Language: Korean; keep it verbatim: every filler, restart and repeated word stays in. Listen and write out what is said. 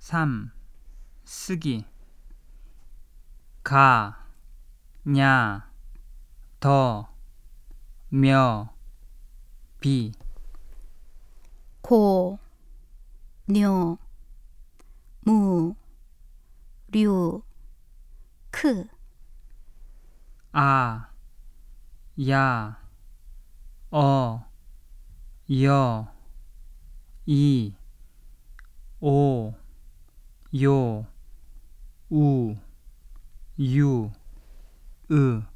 삼. 쓰기 가, 냐, 더, 며, 비 고, 뇨, 무, 류, 크 아, 야, 어, 여, 이, 오, 요, 우, 유, 으